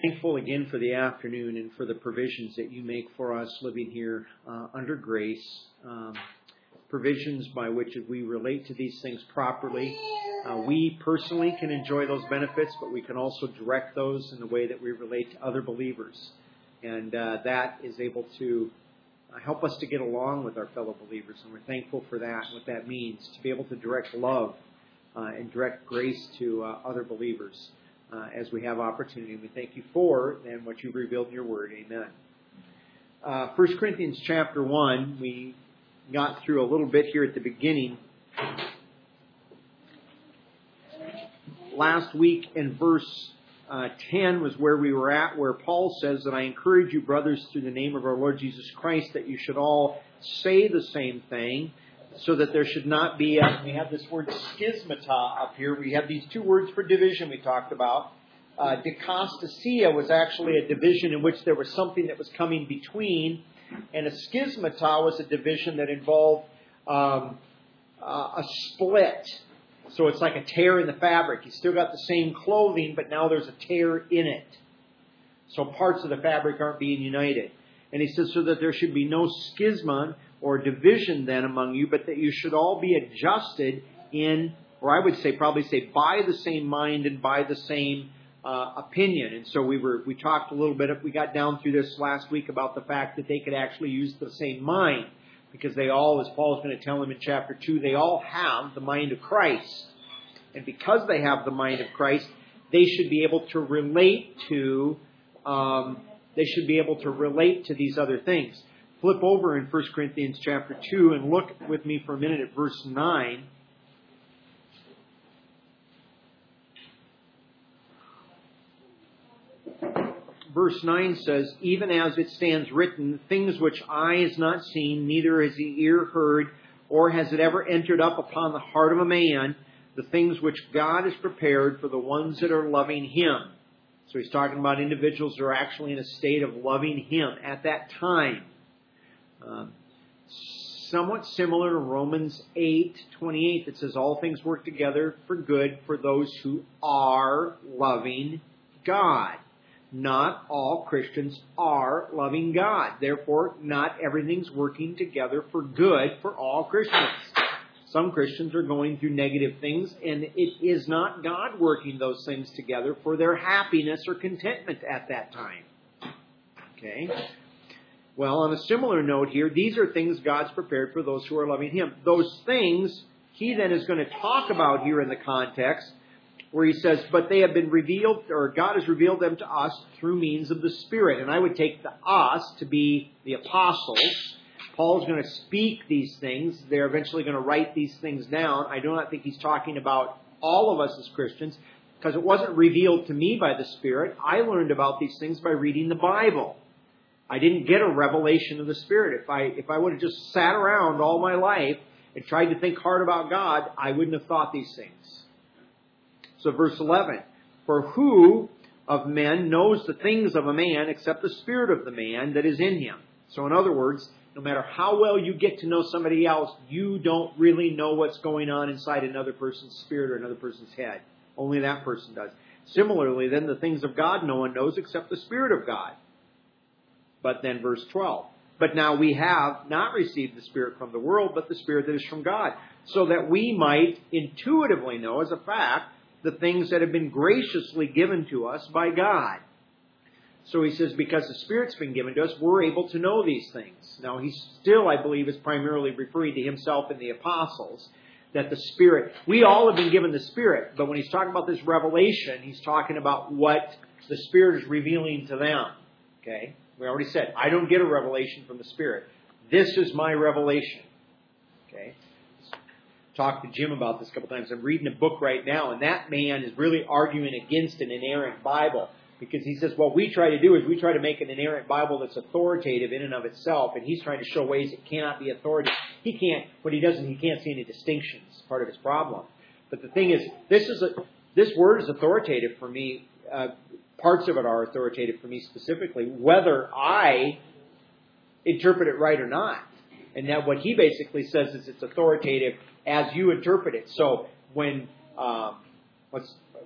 Thankful again for the afternoon and for the provisions that you make for us living here under grace. Provisions by which if we relate to these things properly, we personally can enjoy those benefits, but we can also direct those in the way that we relate to other believers. And that is able to help us to get along with our fellow believers. And we're thankful for that, what that means, to be able to direct love and direct grace to other believers. As we have opportunity. We thank you for and what you've revealed in your word. Amen. 1 Corinthians chapter 1, we got through a little bit here at the beginning. Last week in verse 10 was where we were at, where Paul says that I encourage you, brothers, through the name of our Lord Jesus Christ, that you should all say the same thing, so that there should not be we have this word schismata up here. We have these two words for division we talked about. Dikastasia was actually a division in which there was something that was coming between, and a schismata was a division that involved a split. So it's like a tear in the fabric. You still got the same clothing, but now there's a tear in it. So parts of the fabric aren't being united. And he says, so that there should be no schisma or division then among you, but that you should all be adjusted in, or I would say, probably say, by the same mind and by the same opinion. And so we talked a little bit, we got down through this last week about the fact that they could actually use the same mind, because they all, as Paul's going to tell them in chapter 2, they all have the mind of Christ. And because they have the mind of Christ, they should be able to relate to these other things. Flip over in 1 Corinthians chapter 2 and look with me for a minute at verse 9. Verse 9 says, even as it stands written, things which eye has not seen, neither has the ear heard, or has it ever entered up upon the heart of a man, the things which God has prepared for the ones that are loving Him. So he's talking about individuals who are actually in a state of loving Him at that time. Somewhat similar to Romans 8:28 that says all things work together for good for those who are loving God. Not all Christians are loving God. Therefore, not everything's working together for good for all Christians. Some Christians are going through negative things, and it is not God working those things together for their happiness or contentment at that time. Okay? Well, on a similar note here, these are things God's prepared for those who are loving Him. Those things he then is going to talk about here in the context where he says, but they have been revealed, or God has revealed them to us through means of the Spirit. And I would take the us to be the apostles. Paul's going to speak these things. They're eventually going to write these things down. I do not think he's talking about all of us as Christians, because it wasn't revealed to me by the Spirit. I learned about these things by reading the Bible. I didn't get a revelation of the Spirit. If I would have just sat around all my life and tried to think hard about God, I wouldn't have thought these things. So verse 11, for who of men knows the things of a man except the spirit of the man that is in him? So in other words, no matter how well you get to know somebody else, you don't really know what's going on inside another person's spirit or another person's head. Only that person does. Similarly, then the things of God no one knows except the Spirit of God. But then verse 12, but now we have not received the Spirit from the world, but the Spirit that is from God, so that we might intuitively know as a fact the things that have been graciously given to us by God. So he says, because the Spirit's been given to us, we're able to know these things. Now, he still, I believe, is primarily referring to himself and the apostles, that the Spirit, we all have been given the Spirit, but when he's talking about this revelation, he's talking about what the Spirit is revealing to them. Okay? We already said, I don't get a revelation from the Spirit. This is my revelation. Okay? Talked to Jim about this a couple times. I'm reading a book right now, and that man is really arguing against an inerrant Bible, because he says what we try to do is we try to make an inerrant Bible that's authoritative in and of itself, and he's trying to show ways it cannot be authoritative. He can't see any distinctions. Part of his problem. But the thing is, this word is authoritative for me. Parts of it are authoritative for me specifically, whether I interpret it right or not. And that what he basically says is it's authoritative as you interpret it. So when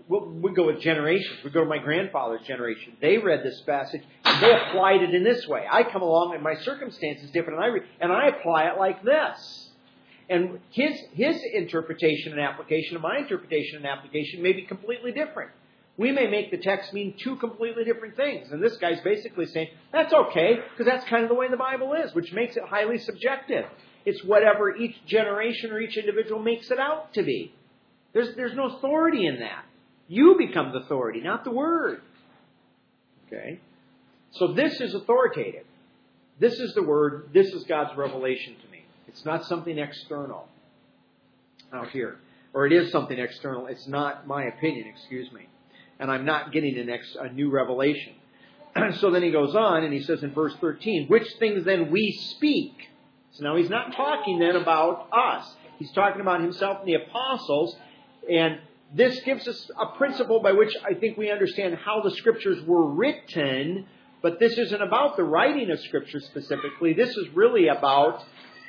we go with generations. We go to my grandfather's generation. They read this passage and they applied it in this way. I come along and my circumstance is different and I apply it like this. And his interpretation and application and my interpretation and application may be completely different. We may make the text mean two completely different things. And this guy's basically saying, that's okay, because that's kind of the way the Bible is, which makes it highly subjective. It's whatever each generation or each individual makes it out to be. There's no authority in that. You become the authority, not the Word. Okay? So this is authoritative. This is the Word. This is God's revelation to me. It's not something external out here. Or it is something external. It's not my opinion, excuse me. And I'm not getting a new revelation. So then he goes on and he says in verse 13, which things then we speak. So now he's not talking then about us. He's talking about himself and the apostles. And this gives us a principle by which I think we understand how the Scriptures were written. But this isn't about the writing of Scripture specifically. This is really about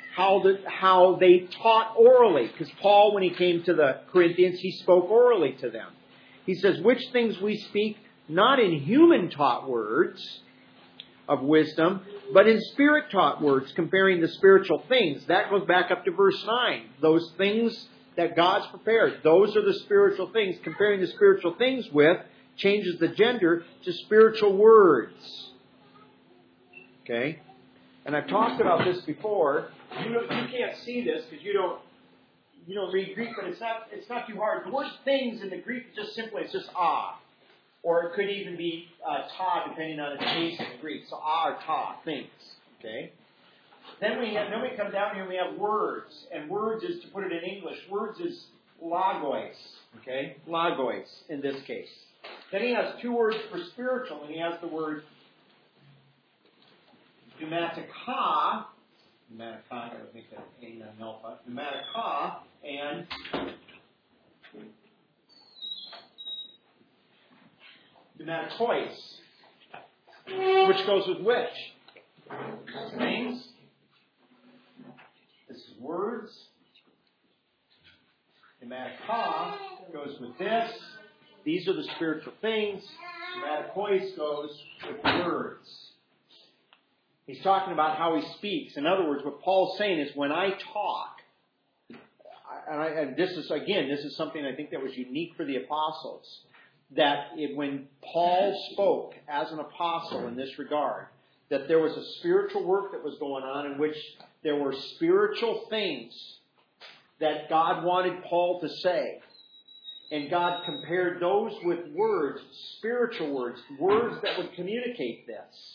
how they taught orally. Because Paul, when he came to the Corinthians, he spoke orally to them. He says, which things we speak, not in human-taught words of wisdom, but in Spirit-taught words, comparing the spiritual things. That goes back up to verse 9. Those things that God's prepared, those are the spiritual things. Comparing the spiritual things with changes the gender to spiritual words. Okay? And I've talked about this before. You can't see this because you don't read Greek, but it's not too hard. The word things in the Greek it's just ah. Or it could even be ta, depending on its case in the Greek. So ah or ta, things. Okay? Then we come down here and we have words. And words is, to put it in English, words is logos. Okay? Logos in this case. Then he has two words for spiritual, and he has the word pneumatika. Pneumatika, I would make that a alpha. Pneumatika and pneumatikos, which goes with which? Things. This is words. Pneumatika goes with this. These are the spiritual things. Pneumatikos goes with words. He's talking about how he speaks. In other words, what Paul's saying is when I talk, and this is something I think that was unique for the apostles, that when Paul spoke as an apostle in this regard, that there was a spiritual work that was going on in which there were spiritual things that God wanted Paul to say. And God compared those with words, spiritual words, words that would communicate this.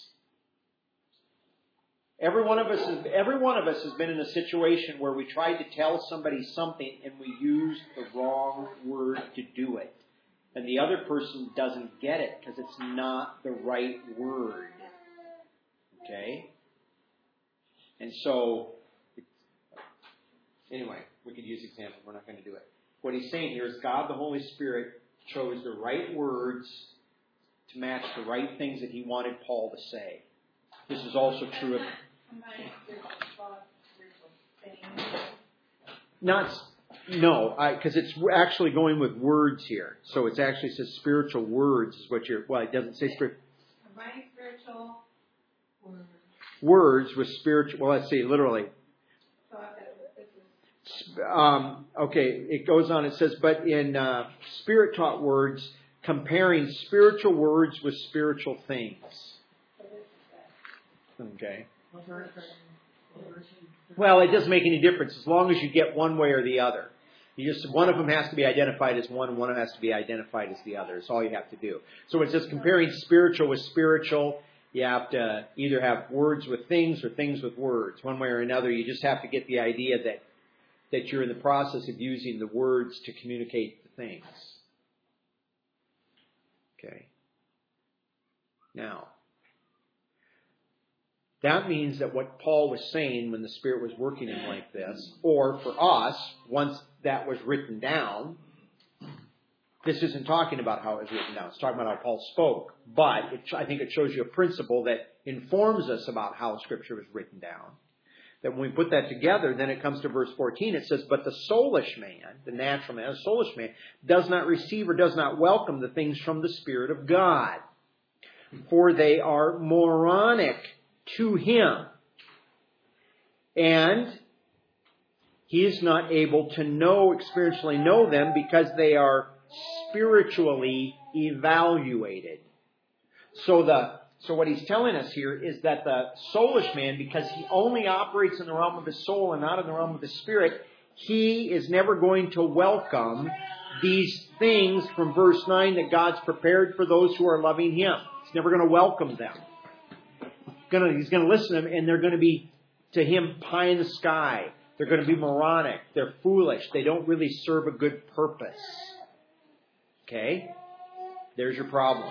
Every one of us has been in a situation where we tried to tell somebody something and we used the wrong word to do it. And the other person doesn't get it because it's not the right word. Okay? And so, anyway, we could use examples. We're not going to do it. What he's saying here is God the Holy Spirit chose the right words to match the right things that he wanted Paul to say. This is also true of... because it's actually going with words here. So it actually says spiritual words is what it doesn't say spiritual. Combining spiritual words. Words with spiritual, well, let's see, literally. Okay, it goes on, it says, but in Spirit-taught words, comparing spiritual words with spiritual things. Okay. Well, it doesn't make any difference as long as you get one way or the other. One of them has to be identified as one of them has to be identified as the other. That's all you have to do. So when it says comparing spiritual with spiritual, you have to either have words with things or things with words. One way or another, you just have to get the idea that you're in the process of using the words to communicate the things. Okay. Now, that means that what Paul was saying when the Spirit was working in like this, or for us, once that was written down, this isn't talking about how it was written down. It's talking about how Paul spoke. But I think it shows you a principle that informs us about how Scripture was written down. that when we put that together, then it comes to verse 14. It says, but the soulish man, the natural man, the soulish man, does not receive or does not welcome the things from the Spirit of God, for they are moronic to him. And he is not able to experientially know them because they are spiritually evaluated. So what he's telling us here is that the soulish man, because he only operates in the realm of his soul and not in the realm of his spirit, he is never going to welcome these things from verse 9 that God's prepared for those who are loving him. He's never going to welcome them. He's going to listen to them, and they're going to be, to him, pie in the sky. They're going to be moronic. They're foolish. They don't really serve a good purpose. Okay? There's your problem.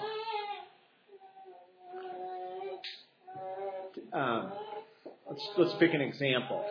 Let's pick an example.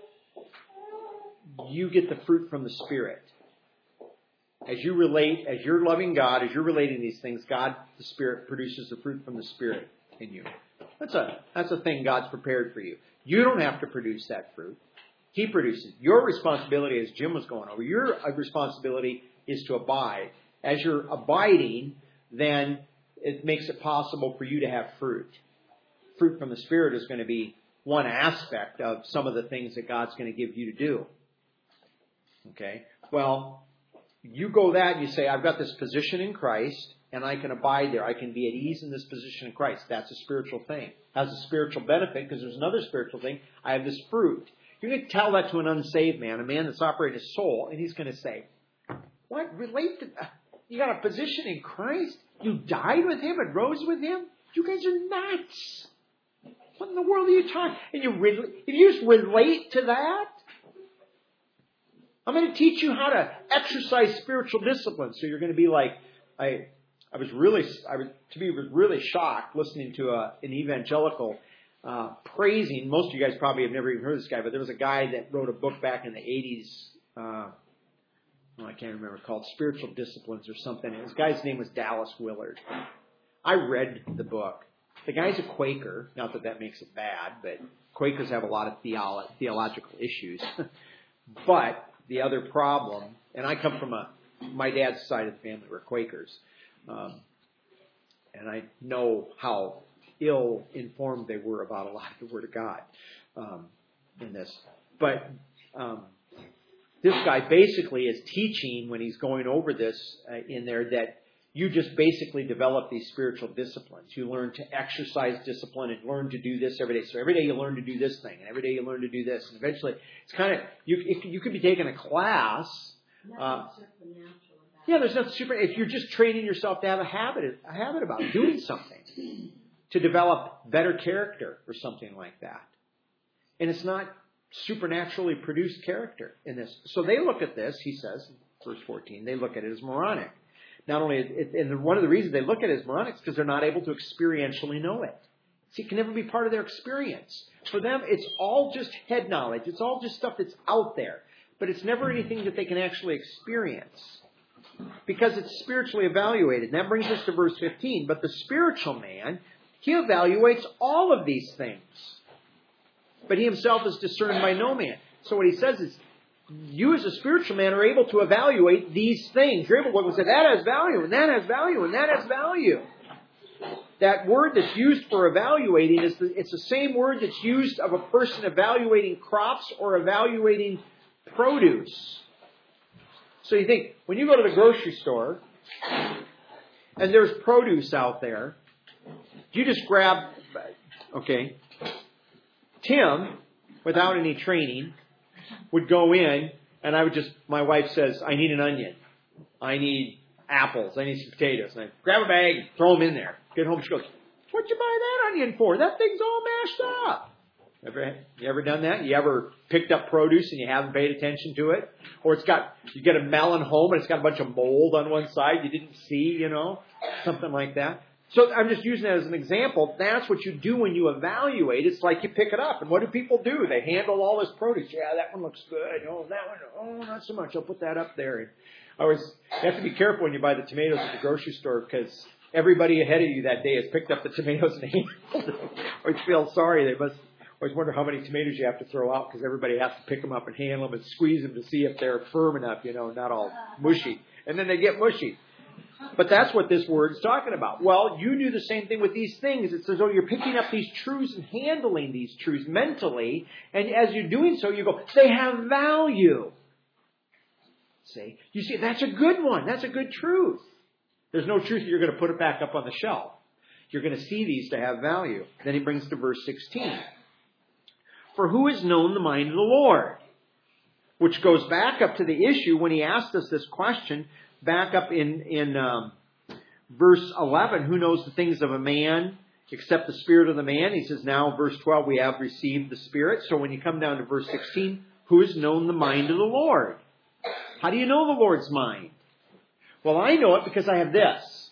You get the fruit from the Spirit. As you're loving God, as you're relating these things, God, the Spirit, produces the fruit from the Spirit in you. That's a thing God's prepared for you. You don't have to produce that fruit. He produces. Your responsibility, as Jim was going over, your responsibility is to abide. As you're abiding, then it makes it possible for you to have fruit. Fruit from the Spirit is going to be one aspect of some of the things that God's going to give you to do. Okay? Well, you go that and you say, I've got this position in Christ, and I can abide there. I can be at ease in this position in Christ. That's a spiritual thing. Has a spiritual benefit, because there's another spiritual thing. I have this fruit. You can tell that to an unsaved man, a man that's operating his soul, and he's going to say, what? Relate to that? You got a position in Christ? You died with him and rose with him? You guys are nuts. What in the world are you talking? And if you just relate to that, I'm going to teach you how to exercise spiritual discipline. So you're going to be like, I was really shocked listening to an evangelical praising. Most of you guys probably have never even heard of this guy, but there was a guy that wrote a book back in the 80s. I can't remember, called Spiritual Disciplines or something. This guy's name was Dallas Willard. I read the book. The guy's a Quaker. Not that that makes it bad, but Quakers have a lot of theological issues. But the other problem, and I come from my dad's side of the family were Quakers, and I know how ill-informed they were about a lot of the Word of God in this. But this guy basically is teaching, when he's going over this in there, that you just basically develop these spiritual disciplines. You learn to exercise discipline and learn to do this every day. So every day you learn to do this thing, and every day you learn to do this. And eventually, it's kind of, you could be taking a class. There's nothing super. If you're just training yourself to have a habit about doing something, to develop better character or something like that. And it's not supernaturally produced character in this. So they look at this, he says, verse 14, they look at it as moronic. Not only, and one of the reasons they look at it as moronic is because they're not able to experientially know it. See, it can never be part of their experience. For them, it's all just head knowledge. It's all just stuff that's out there. But it's never anything that they can actually experience, because it's spiritually evaluated. And that brings us to verse 15. But the spiritual man, he evaluates all of these things, but he himself is discerned by no man. So what he says is, you as a spiritual man are able to evaluate these things. You're able to say, that has value, and that has value, and that has value. That word that's used for evaluating it's the same word that's used of a person evaluating crops or evaluating produce. So you think, when you go to the grocery store and there's produce out there, you just grab, Tim, without any training, would go in, and my wife says, I need an onion. I need apples. I need some potatoes. And I grab a bag, throw them in there. Get home, she goes, what'd you buy that onion for? That thing's all mashed up. You ever done that? You ever picked up produce and you haven't paid attention to it? Or you get a melon home and it's got a bunch of mold on one side you didn't see, something like that. So I'm just using that as an example. That's what you do when you evaluate. It's like you pick it up. And what do people do? They handle all this produce. Yeah, that one looks good. Oh, that one, not so much. I'll put that up there. You have to be careful when you buy the tomatoes at the grocery store, because everybody ahead of you that day has picked up the tomatoes and handled them. Or you feel sorry. always wonder how many tomatoes you have to throw out because everybody has to pick them up and handle them and squeeze them to see if they're firm enough, not all mushy. And then they get mushy. But that's what this word is talking about. Well, you do the same thing with these things. It's as though you're picking up these truths and handling these truths mentally. And as you're doing so, you go, they have value. See? You see, that's a good one. That's a good truth. There's no truth that you're going to put it back up on the shelf. You're going to see these to have value. Then he brings to verse 16. For who has known the mind of the Lord? Which goes back up to the issue when he asked us this question, back up in verse 11. Who knows the things of a man except the spirit of the man? He says, now, verse 12, we have received the Spirit. So when you come down to verse 16, who has known the mind of the Lord? How do you know the Lord's mind? Well, I know it because I have this.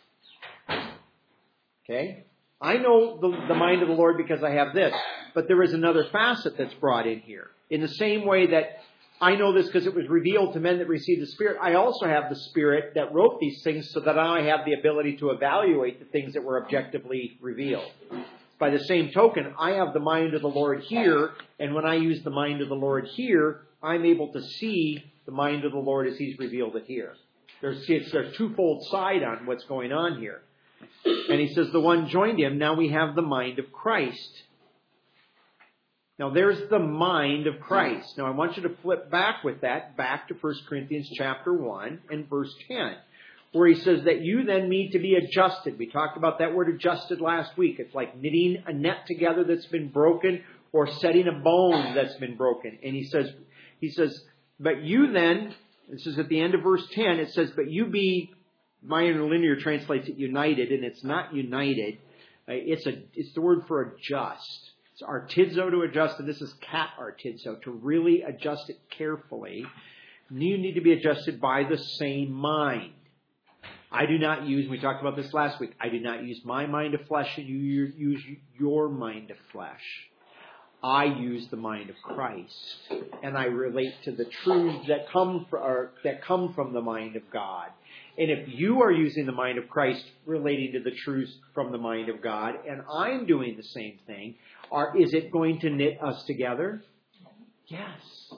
Okay? I know the mind of the Lord because I have this. But there is another facet that's brought in here. In the same way that I know this because it was revealed to men that received the Spirit, I also have the Spirit that wrote these things so that I have the ability to evaluate the things that were objectively revealed. By the same token, I have the mind of the Lord here, and when I use the mind of the Lord here, I'm able to see the mind of the Lord as He's revealed it here. There's a twofold side on what's going on here. And he says, the one joined him, now we have the mind of Christ. Now there's the mind of Christ. Now I want you to flip back with that, back to 1 Corinthians chapter 1 and verse 10, where he says that you then need to be adjusted. We talked about that word adjusted last week. It's like knitting a net together that's been broken or setting a bone that's been broken. And he says, but you then, this is at the end of verse 10, it says, but you be, my interlinear translates it united, and it's not united. It's the word for adjust. It's artizo to adjust, and this is cat artizo, to really adjust it carefully. You need to be adjusted by the same mind. I do not use, we talked about this last week, I do not use my mind of flesh, and you use your mind of flesh. I use the mind of Christ, and I relate to the truths that come from the mind of God. And if you are using the mind of Christ relating to the truths from the mind of God, and I'm doing the same thing, is it going to knit us together? Yes.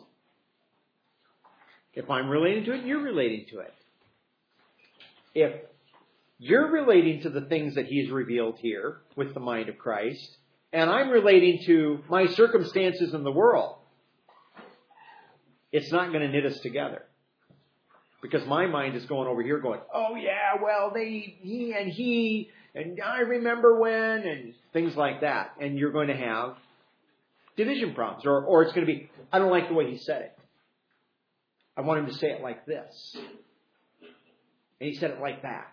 If I'm relating to it, you're relating to it. If you're relating to the things that He's revealed here with the mind of Christ, and I'm relating to my circumstances in the world, it's not going to knit us together. Because my mind is going over here going, oh yeah, well, he, and I remember when, and things like that. And you're going to have division problems. Or it's going to be, I don't like the way he said it. I want him to say it like this. And he said it like that.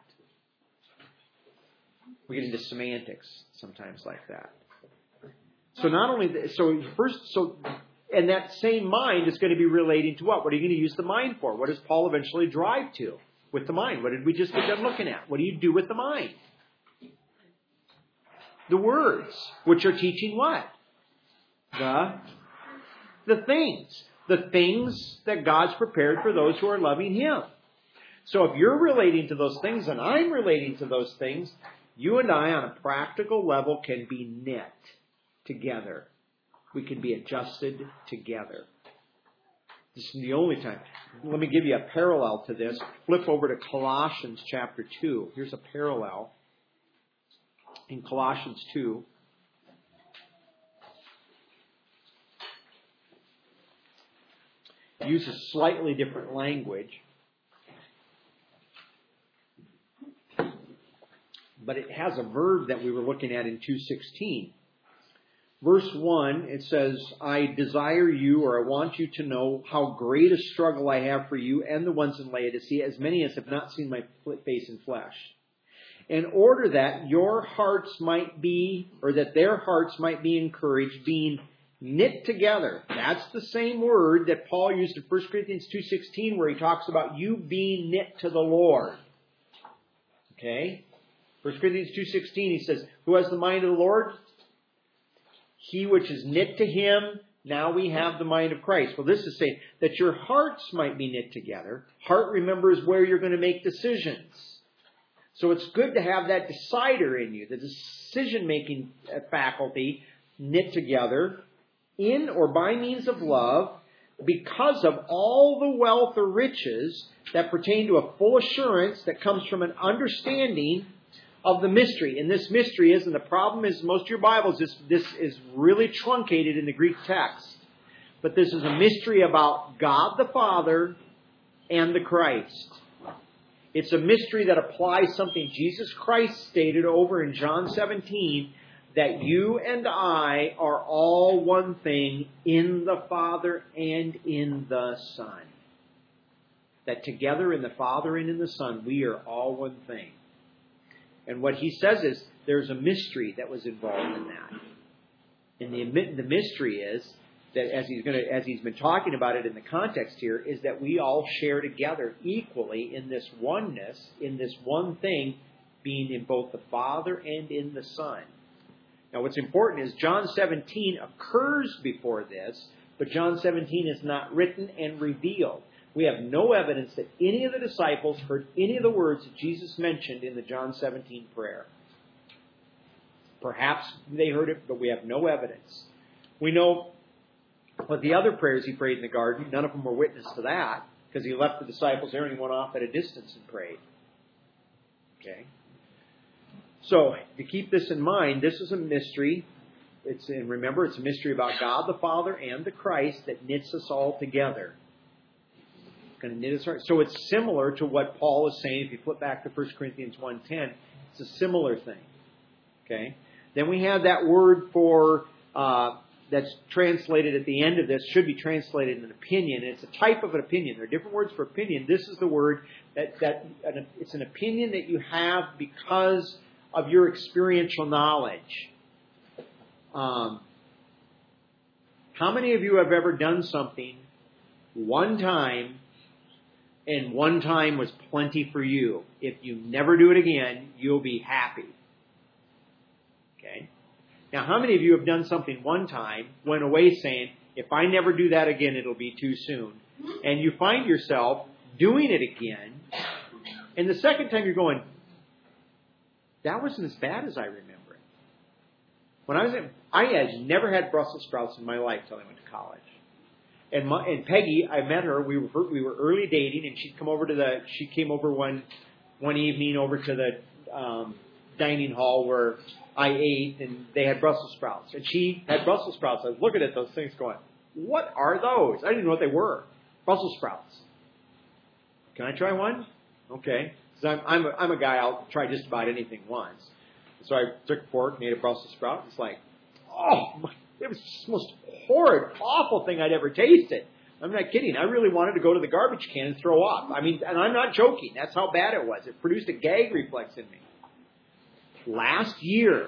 We get into semantics sometimes like that. So not only, and that same mind is going to be relating to what? What are you going to use the mind for? What does Paul eventually drive to with the mind? What did we just get done looking at? What do you do with the mind? The words, which are teaching what? The things. The things that God's prepared for those who are loving Him. So if you're relating to those things and I'm relating to those things, you and I on a practical level can be knit together. We can be adjusted together. This is the only time. Let me give you a parallel to this. Flip over to Colossians chapter 2. Here's a parallel. In Colossians 2. It uses slightly different language. But it has a verb that we were looking at in 2:16. Verse 1, it says, I desire you, or I want you to know how great a struggle I have for you and the ones in Laodicea, as many as have not seen my face in flesh. In order that your hearts might be, or that their hearts might be encouraged, being knit together. That's the same word that Paul used in 1 Corinthians 2:16, where he talks about you being knit to the Lord. Okay? 1 Corinthians 2:16, he says, who has the mind of the Lord? He which is knit to Him, now we have the mind of Christ. Well, this is saying that your hearts might be knit together. Heart, remember, is where you're going to make decisions. So it's good to have that decider in you, the decision-making faculty knit together. in or by means of love, because of all the wealth or riches that pertain to a full assurance that comes from an understanding of the mystery. And this mystery is, and the problem is most of your Bibles, this is really truncated in the Greek text. But this is a mystery about God the Father and the Christ. It's a mystery that applies something Jesus Christ stated over in John 17, that you and I are all one thing in the Father and in the Son. That together in the Father and in the Son, we are all one thing. And what he says is, there's a mystery that was involved in that. And the mystery is that, as he's been talking about it in the context here, is that we all share together equally in this oneness, in this one thing, being in both the Father and in the Son. Now, what's important is John 17 occurs before this, but John 17 is not written and revealed. We have no evidence that any of the disciples heard any of the words that Jesus mentioned in the John 17 prayer. Perhaps they heard it, but we have no evidence. We know what the other prayers he prayed in the garden, none of them were witness to that, because he left the disciples there and he went off at a distance and prayed. Okay? So, to keep this in mind, this is a mystery. Remember, it's a mystery about God the Father and the Christ that knits us all together. Going to knit us. So it's similar to what Paul is saying. If you flip back to 1 Corinthians 1:10, it's a similar thing. Okay. Then we have that word for that's translated at the end of this, should be translated an opinion. It's a type of an opinion. There are different words for opinion. This is the word that it's an opinion that you have because of your experiential knowledge. How many of you have ever done something one time, and one time was plenty for you? If you never do it again, you'll be happy. Okay? Now, how many of you have done something one time, went away saying, if I never do that again, it'll be too soon? And you find yourself doing it again, and the second time you're going, that wasn't as bad as I remember it. When I had never had Brussels sprouts in my life till I went to college. And Peggy, I met her. We were early dating, and she came over one evening over to the dining hall where I ate, and they had Brussels sprouts, and she had Brussels sprouts. I was looking at those things, going, "What are those?" I didn't know what they were. Brussels sprouts. Can I try one? Okay. Because I'm a guy. I'll try just about anything once. So I took a fork and ate a Brussels sprout. It's like, it was the most horrid, awful thing I'd ever tasted. I'm not kidding. I really wanted to go to the garbage can and throw up. I mean, and I'm not joking. That's how bad it was. It produced a gag reflex in me. Last year,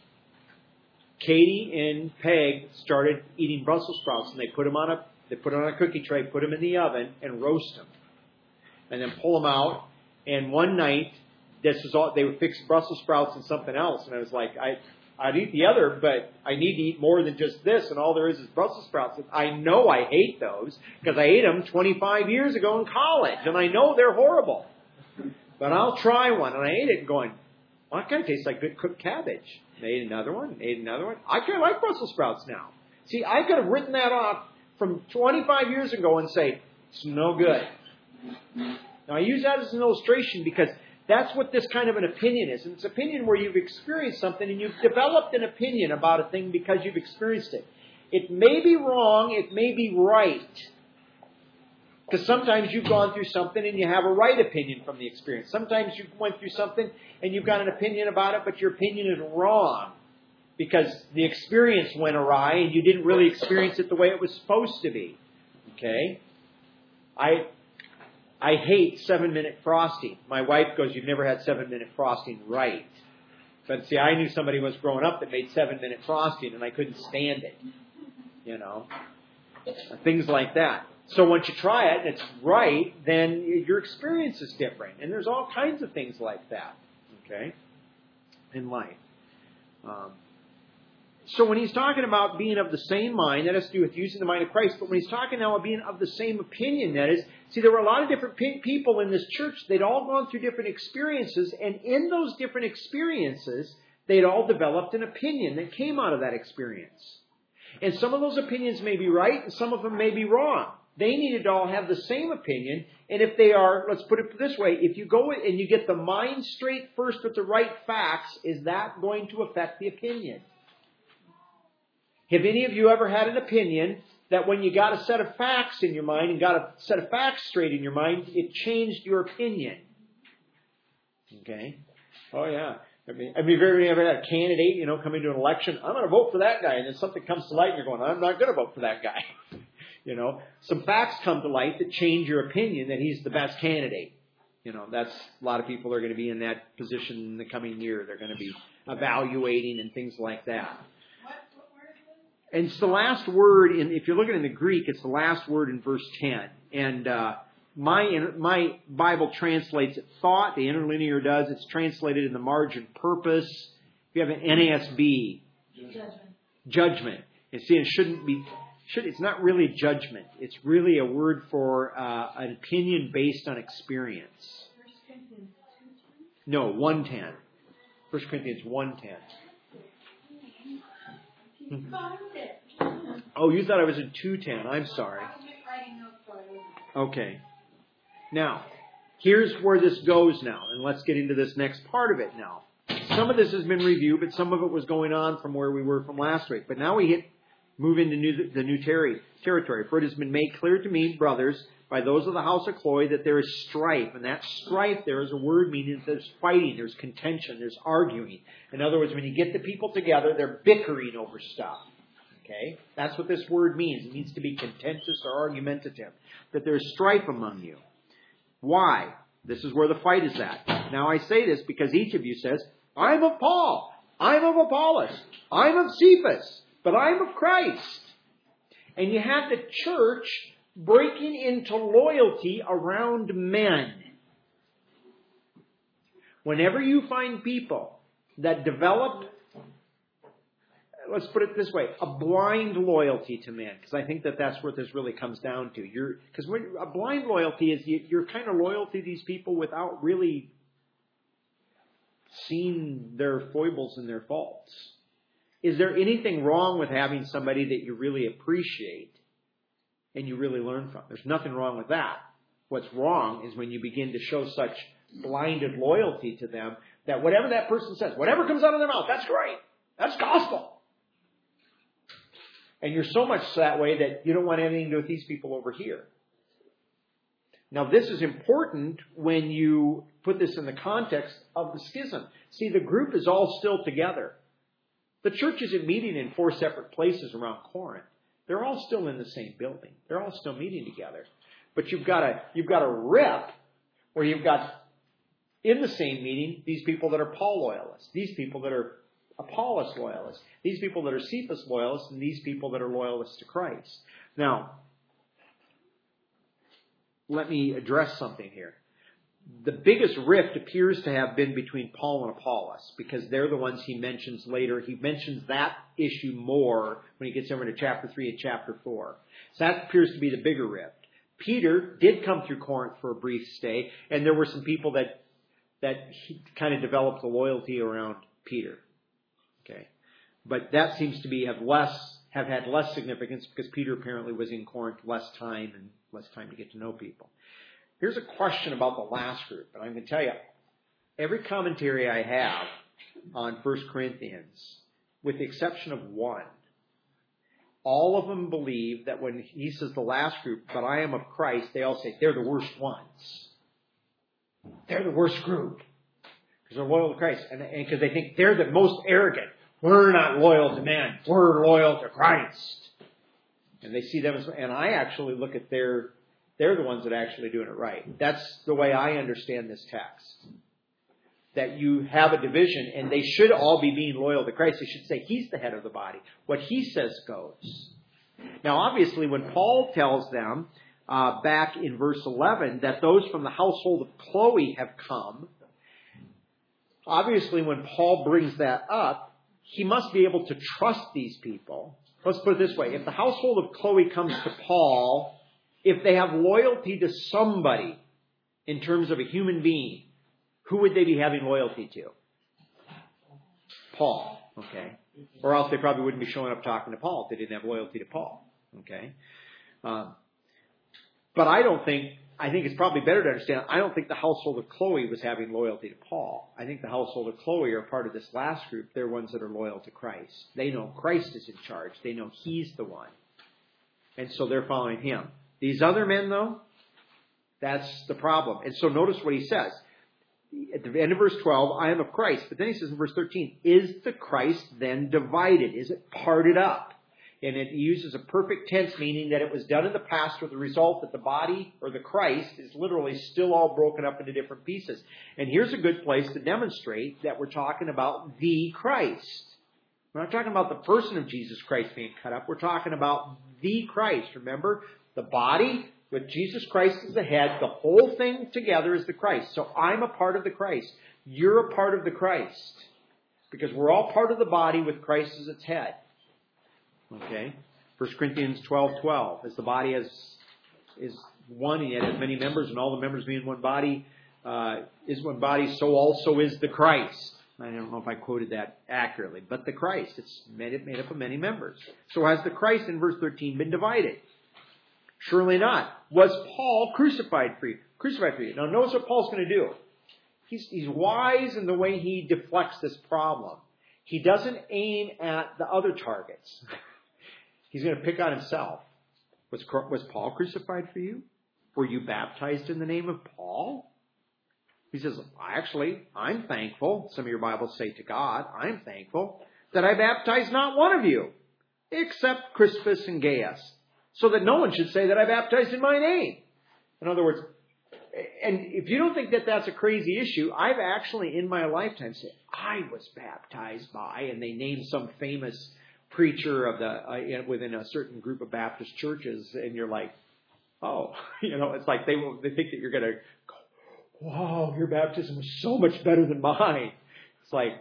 Katie and Peg started eating Brussels sprouts, and they put them on a cookie tray, put them in the oven, and roast them, and then pull them out. And one night, this was all they would fix Brussels sprouts and something else, and I was like, I'd eat the other, but I need to eat more than just this, and all there is Brussels sprouts. I know I hate those because I ate them 25 years ago in college, and I know they're horrible. But I'll try one, and I ate it, going, well, it kind of tastes like good cooked cabbage. And I ate another one, I kind of like Brussels sprouts now. See, I could have written that off from 25 years ago and say, it's no good. Now, I use that as an illustration because that's what this kind of an opinion is. And it's an opinion where you've experienced something and you've developed an opinion about a thing because you've experienced it. It may be wrong, it may be right. Because sometimes you've gone through something and you have a right opinion from the experience. Sometimes you went through something and you've got an opinion about it, but your opinion is wrong because the experience went awry and you didn't really experience it the way it was supposed to be. Okay? I hate 7-minute frosting. My wife goes, you've never had 7-minute frosting right. But see, I knew somebody was growing up that made 7-minute frosting and I couldn't stand it. You know? Things like that. So once you try it and it's right, then your experience is different. And there's all kinds of things like that. Okay? In life. So when he's talking about being of the same mind, that has to do with using the mind of Christ. But when he's talking now about being of the same opinion, that is, see, there were a lot of different people in this church. They'd all gone through different experiences. And in those different experiences, they'd all developed an opinion that came out of that experience. And some of those opinions may be right and some of them may be wrong. They needed to all have the same opinion. And if they are, let's put it this way, if you go and you get the mind straight first with the right facts, is that going to affect the opinion? Have any of you ever had an opinion that when you got a set of facts in your mind and got a set of facts straight in your mind, it changed your opinion? Okay? Oh, yeah. I mean, have you ever had a candidate, come into an election, I'm going to vote for that guy, and then something comes to light and you're going, I'm not going to vote for that guy. Some facts come to light that change your opinion that he's the best candidate. That's a lot of people are going to be in that position in the coming year. They're going to be evaluating and things like that. What word is it? And it's the last word if you're looking in the Greek, it's the last word in verse 10. And my Bible translates it thought. The interlinear does. It's translated in the margin purpose. If you have an NASB, judgment. And see, it shouldn't be. It's not really judgment. It's really a word for an opinion based on experience. 1 Corinthians 2:10? No, 1:10. 1 Corinthians 1:10. You found it. Oh, you thought I was in 2:10. I'm sorry. I was writing notes so I wasn't. Okay. Now, here's where this goes now. And let's get into this next part of it now. Some of this has been reviewed, but some of it was going on from where we were from last week. But now we move into the new territory. For it has been made clear to me, brothers, by those of the house of Chloe, that there is strife. And that strife there is a word meaning there's fighting, there's contention, there's arguing. In other words, when you get the people together, they're bickering over stuff. Okay? That's what this word means. It means to be contentious or argumentative. That there's strife among you. Why? This is where the fight is at. Now I say this because each of you says, I'm of Paul, I'm of Apollos, I'm of Cephas, but I'm of Christ. And you have the church breaking into loyalty around men. Whenever you find people that develop, let's put it this way, a blind loyalty to men, because I think that's what this really comes down to. Because a blind loyalty is you're kind of loyal to these people without really seeing their foibles and their faults. Is there anything wrong with having somebody that you really appreciate and you really learn from? There's nothing wrong with that. What's wrong is when you begin to show such blinded loyalty to them that whatever that person says, whatever comes out of their mouth, that's great. That's gospel. And you're so much that way that you don't want anything to do with these people over here. Now, this is important when you put this in the context of the schism. See, the group is all still together. The church isn't meeting in 4 separate places around Corinth. They're all still in the same building. They're all still meeting together. But you've got a rip where you've got in the same meeting these people that are Paul loyalists, these people that are Apollos loyalists, these people that are Cephas loyalists, and these people that are loyalists to Christ. Now, let me address something here. The biggest rift appears to have been between Paul and Apollos, because they're the ones he mentions later. He mentions that issue more when he gets over to chapter 3 and chapter 4. So that appears to be the bigger rift. Peter did come through Corinth for a brief stay, and there were some people that kind of developed a loyalty around Peter. Okay, but that seems to have had less significance because Peter apparently was in Corinth less time to get to know people. Here's a question about the last group, and I'm going to tell you, every commentary I have on 1 Corinthians, with the exception of one, all of them believe that when he says the last group, but I am of Christ, they all say they're the worst ones. They're the worst group because they're loyal to Christ, and because they think they're the most arrogant. We're not loyal to men. We're loyal to Christ. And they see them as, and I actually look at they're the ones that are actually doing it right. That's the way I understand this text. That you have a division, and they should all be being loyal to Christ. They should say he's the head of the body. What he says goes. Now, obviously, when Paul tells them back in verse 11 that those from the household of Chloe have come, obviously when Paul brings that up, he must be able to trust these people. Let's put it this way. If the household of Chloe comes to Paul, if they have loyalty to somebody in terms of a human being, who would they be having loyalty to? Paul. Okay. Or else they probably wouldn't be showing up talking to Paul if they didn't have loyalty to Paul. Okay? But I think it's probably better to understand, I don't think the household of Chloe was having loyalty to Paul. I think the household of Chloe are part of this last group. They're ones that are loyal to Christ. They know Christ is in charge. They know He's the one. And so they're following Him. These other men, though, that's the problem. And so notice what he says. At the end of verse 12, I am of Christ. But then he says in verse 13, is the Christ then divided? Is it parted up? And it uses a perfect tense, meaning that it was done in the past with the result that the body, or the Christ, is literally still all broken up into different pieces. And here's a good place to demonstrate that we're talking about the Christ. We're not talking about the person of Jesus Christ being cut up. We're talking about the Christ. Remember, the body with Jesus Christ as the head, the whole thing together is the Christ. So I'm a part of the Christ. You're a part of the Christ. Because we're all part of the body with Christ as its head. Okay? 1 Corinthians 12:12. As the body is one and yet has many members, and all the members being one body is one body, so also is the Christ. I don't know if I quoted that accurately, but the Christ. It's made up of many members. So has the Christ in verse 13 been divided? Surely not. Was Paul crucified for you? Crucified for you. Now notice what Paul's going to do. He's wise in the way he deflects this problem. He doesn't aim at the other targets. He's going to pick on himself. Was Paul crucified for you? Were you baptized in the name of Paul? He says, actually, I'm thankful. Some of your Bibles say to God, I'm thankful that I baptized not one of you, except Crispus and Gaius, so that no one should say that I baptized in my name. In other words, and if you don't think that that's a crazy issue, I've actually in my lifetime said, I was baptized by, and they name some famous preacher of the within a certain group of Baptist churches, and you're like, oh, it's like they think that you're going to go, whoa, your baptism was so much better than mine. It's like,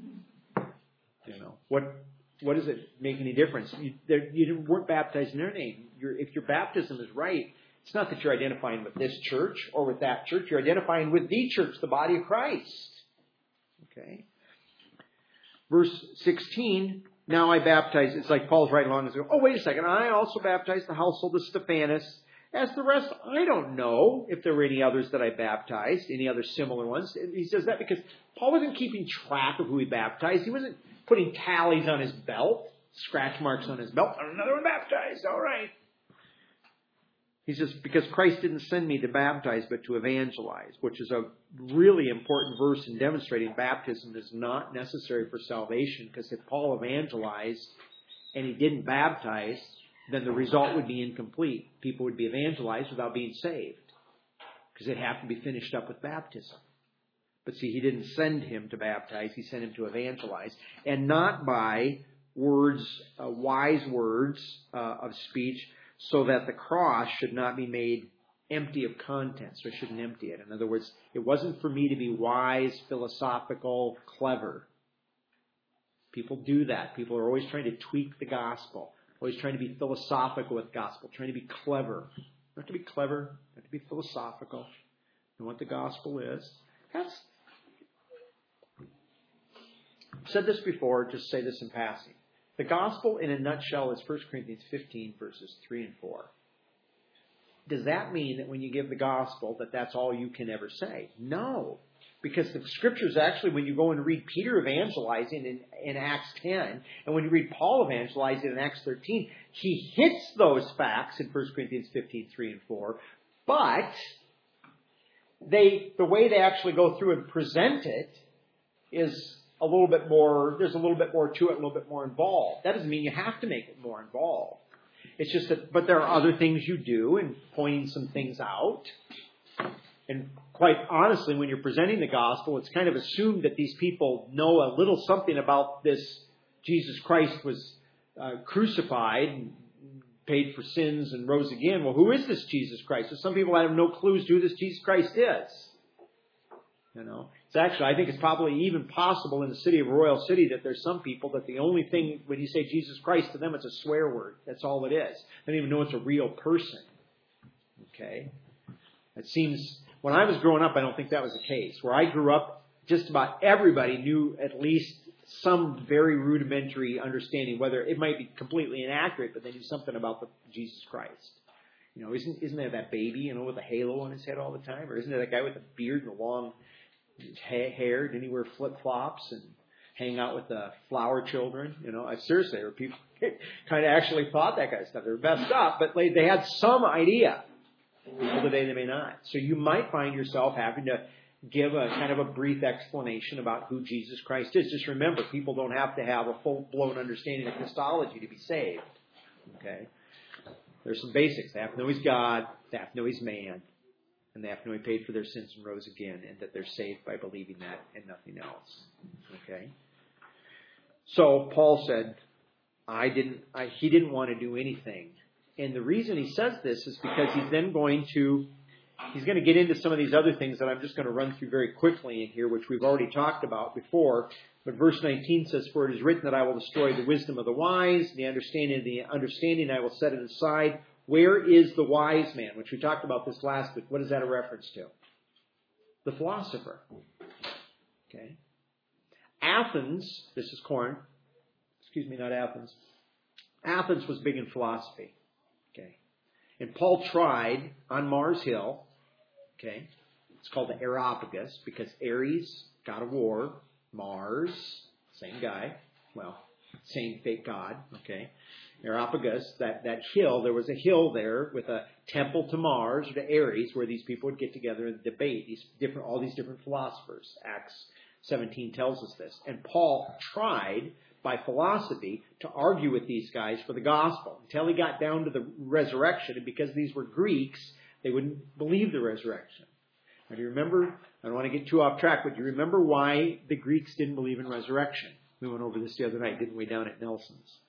what does it make any difference? You weren't baptized in their name. If your baptism is right, it's not that you're identifying with this church or with that church. You're identifying with the church, the body of Christ. Okay. Verse 16, now I baptize. It's like Paul's writing along and says, oh, wait a second. I also baptized the household of Stephanas. As the rest, I don't know if there were any others that I baptized, any other similar ones. And he says that because Paul wasn't keeping track of who he baptized. He wasn't putting tallies on his belt, scratch marks on his belt. Another one baptized. All right. He says, because Christ didn't send me to baptize, but to evangelize, which is a really important verse in demonstrating baptism is not necessary for salvation, because if Paul evangelized and he didn't baptize, then the result would be incomplete. People would be evangelized without being saved, because it had to be finished up with baptism. But see, he didn't send him to baptize, he sent him to evangelize, and not by words, wise words of speech, so that the cross should not be made empty of content, so I shouldn't empty it. In other words, it wasn't for me to be wise, philosophical, clever. People do that. People are always trying to tweak the gospel, always trying to be philosophical with gospel, trying to be clever. You have to be clever, you have to be philosophical. And what the gospel is. I've said this before, just say this in passing. The gospel, in a nutshell, is 1 Corinthians 15, verses 3 and 4. Does that mean that when you give the gospel that that's all you can ever say? No. Because the scriptures actually, when you go and read Peter evangelizing in Acts 10, and when you read Paul evangelizing in Acts 13, he hits those facts in 1 Corinthians 15, 3 and 4. But the way they actually go through and present it is a little bit more, there's a little bit more to it, a little bit more involved. That doesn't mean you have to make it more involved. It's just that, but there are other things you do in pointing some things out. And quite honestly, when you're presenting the gospel, it's kind of assumed that these people know a little something about this Jesus Christ was crucified and paid for sins and rose again. Well, who is this Jesus Christ? So some people have no clues who this Jesus Christ is. It's actually, I think it's probably even possible in the city of Royal City that there's some people that the only thing, when you say Jesus Christ to them, it's a swear word. That's all it is. They don't even know it's a real person. Okay? It seems, when I was growing up, I don't think that was the case. Where I grew up, just about everybody knew at least some very rudimentary understanding, whether it might be completely inaccurate, but they knew something about Jesus Christ. You know, isn't there that baby, you know, with a halo on his head all the time? Or isn't there that guy with the beard and the long hair? Didn't he wear flip-flops and hang out with the flower children? You know, seriously, there were people kind of actually thought that kind of stuff. They were messed up, but they had some idea. People today, they may not. So you might find yourself having to give a kind of a brief explanation about who Jesus Christ is. Just remember, people don't have to have a full-blown understanding of Christology to be saved. Okay? There's some basics. They have to know He's God, they have to know He's man, and they have to know He paid for their sins and rose again, and that they're saved by believing that and nothing else. Okay? So Paul said, he didn't want to do anything. And the reason he says this is because he's going to get into some of these other things that I'm just going to run through very quickly in here, which we've already talked about before. But verse 19 says, "For it is written that I will destroy the wisdom of the wise, the understanding I will set it aside. Where is the wise man?" Which we talked about this last week. What is that a reference to? The philosopher. Okay. Athens, this is Corinth. Excuse me, not Athens. Athens was big in philosophy. Okay. And Paul tried on Mars Hill. Okay. It's called the Areopagus because Ares, god of war, Mars, same guy. Well, same fake god. Okay. Areopagus, that hill, there was a hill there with a temple to Mars or to Ares where these people would get together and debate all these different philosophers. Acts 17 tells us this. And Paul tried by philosophy to argue with these guys for the gospel until he got down to the resurrection. And because these were Greeks, they wouldn't believe the resurrection. Now, do you remember? I don't want to get too off track, but do you remember why the Greeks didn't believe in resurrection? We went over this the other night, didn't we, down at Nelson's?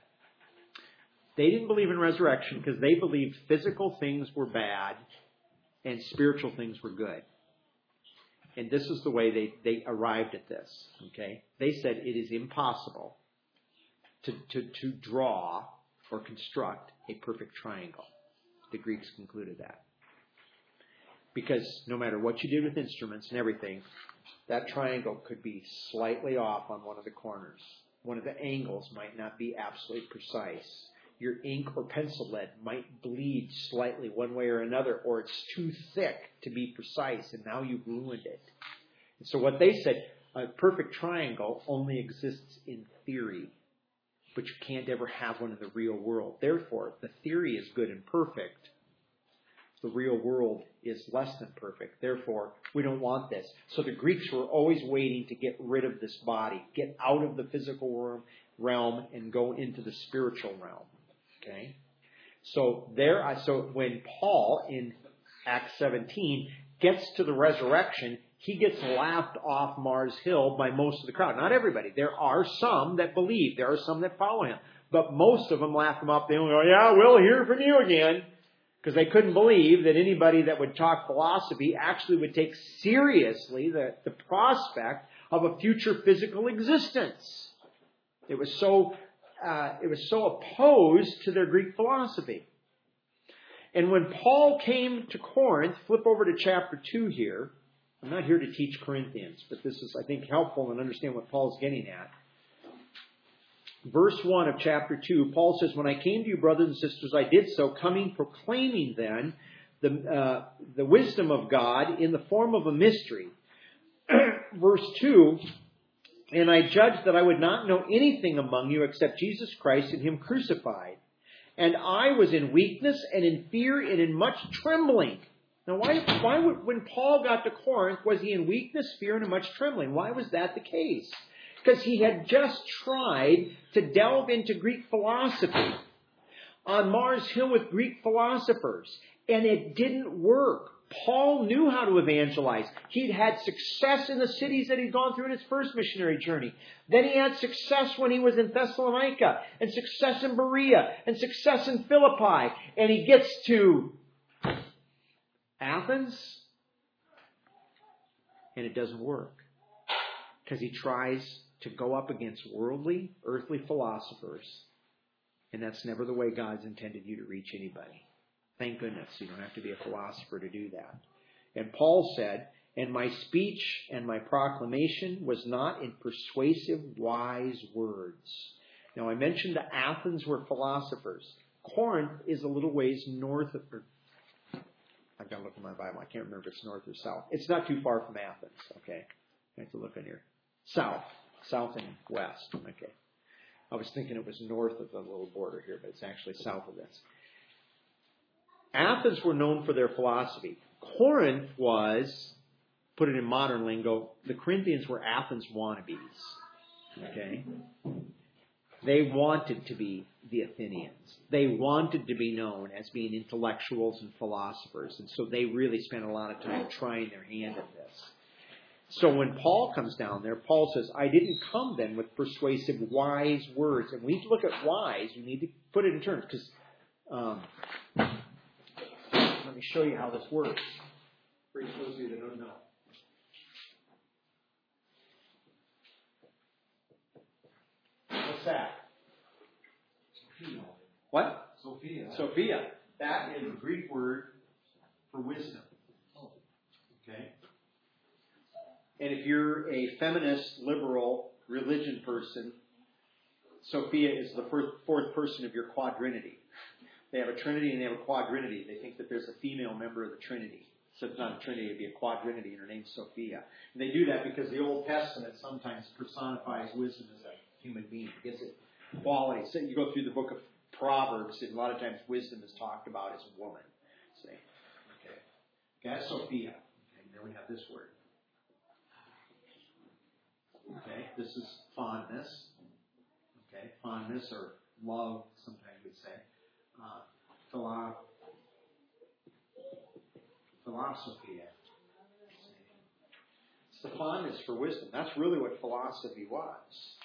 They didn't believe in resurrection because they believed physical things were bad and spiritual things were good. And this is the way they arrived at this. Okay? They said it is impossible to draw or construct a perfect triangle. The Greeks concluded that. Because no matter what you did with instruments and everything, that triangle could be slightly off on one of the corners. One of the angles might not be absolutely precise. Your ink or pencil lead might bleed slightly one way or another, or it's too thick to be precise, and now you've ruined it. And so what they said, a perfect triangle only exists in theory, but you can't ever have one in the real world. Therefore, the theory is good and perfect. The real world is less than perfect. Therefore, we don't want this. So the Greeks were always waiting to get rid of this body, get out of the physical realm and go into the spiritual realm. Okay? So when Paul in Acts 17 gets to the resurrection, he gets laughed off Mars Hill by most of the crowd. Not everybody. There are some that believe. There are some that follow him. But most of them laugh him off. They only go, "Yeah, we'll hear from you again." Because they couldn't believe that anybody that would talk philosophy actually would take seriously the prospect of a future physical existence. It was so opposed to their Greek philosophy. And when Paul came to Corinth, flip over to chapter 2 here. I'm not here to teach Corinthians, but this is, I think, helpful and understand what Paul's getting at. Verse 1 of chapter 2, Paul says, "When I came to you, brothers and sisters, I did so, proclaiming then the wisdom of God in the form of a mystery." Verse 2, "And I judged that I would not know anything among you except Jesus Christ and Him crucified. And I was in weakness and in fear and in much trembling." Now, why would, when Paul got to Corinth, was he in weakness, fear, and in much trembling? Why was that the case? Because he had just tried to delve into Greek philosophy on Mars Hill with Greek philosophers, and it didn't work. Paul knew how to evangelize. He'd had success in the cities that he'd gone through in his first missionary journey. Then he had success when he was in Thessalonica, and success in Berea, and success in Philippi. And he gets to Athens, and it doesn't work. Because he tries to go up against worldly, earthly philosophers, and that's never the way God's intended you to reach anybody. Thank goodness you don't have to be a philosopher to do that. And Paul said, And my speech and my proclamation was not in persuasive, wise words. Now, I mentioned that Athens were philosophers. Corinth is a little ways north of... I've got to look in my Bible. I can't remember if it's north or south. It's not too far from Athens, okay? I have to look on here. South and west, okay. I was thinking it was north of the little border here, but it's actually south of this. Athens were known for their philosophy. Corinth was, put it in modern lingo, the Corinthians were Athens wannabes, okay? They wanted to be the Athenians. They wanted to be known as being intellectuals and philosophers. And so they really spent a lot of time trying their hand at this. So when Paul comes down there, Paul says, I didn't come then with persuasive, wise words. And we need to look at wise. We need to put it in terms. Because let me show you how this works. For those of you that don't know. What's that? Sophia. What? Sophia. That is the Greek word for wisdom. Okay? And if you're a feminist, liberal, religion person, Sophia is the fourth person of your quadrinity. They have a trinity and they have a quadrinity. They think that there's a female member of the trinity. So it's not a trinity, it'd be a quadrinity, and her name's Sophia. And they do that because the Old Testament sometimes personifies wisdom as a human being. It gives it quality. So you go through the book of Proverbs, and a lot of times wisdom is talked about as a woman. See? Okay. That's Sophia. Okay, and then we have this word. Okay, this is fondness. Okay, fondness or love, sometimes we'd say. Philosophia. It's the fondness for wisdom. That's really what philosophy was.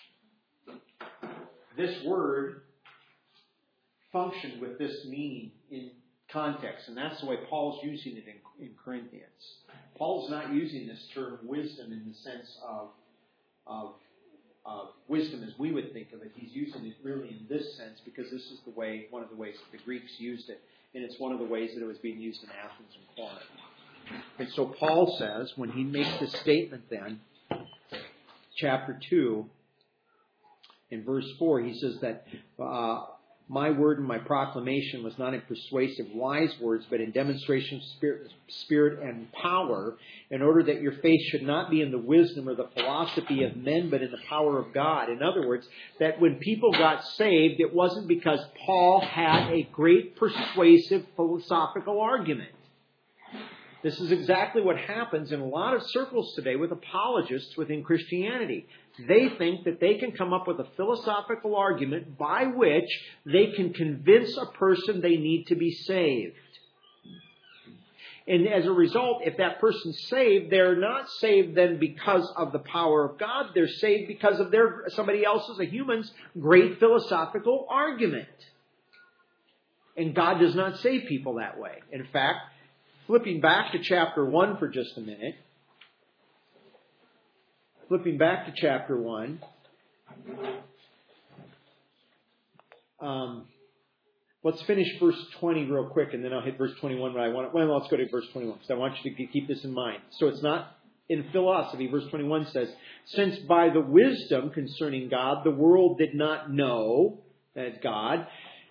This word functioned with this meaning in context, and that's the way Paul's using it in Corinthians. Paul's not using this term wisdom in the sense of wisdom as we would think of it. He's using it really in this sense because this is one of the ways that the Greeks used it, and it's one of the ways that it was being used in Athens and Corinth. And so Paul says, when he makes this statement then, chapter 2, in verse 4, he says that my word and my proclamation was not in persuasive, wise words, but in demonstration of spirit and power, in order that your faith should not be in the wisdom or the philosophy of men, but in the power of God. In other words, that when people got saved, it wasn't because Paul had a great persuasive philosophical argument. This is exactly what happens in a lot of circles today with apologists within Christianity. They think that they can come up with a philosophical argument by which they can convince a person they need to be saved. And as a result, if that person's saved, they're not saved then because of the power of God. They're saved because of somebody else's, a human's, great philosophical argument. And God does not save people that way. In fact, flipping back to chapter 1 for just a minute. Flipping back to chapter 1. Let's finish verse 20 real quick, and then I'll hit verse 21. But let's go to verse 21, because I want you to keep this in mind. So it's not in philosophy. Verse 21 says, since by the wisdom concerning God, the world did not know that God,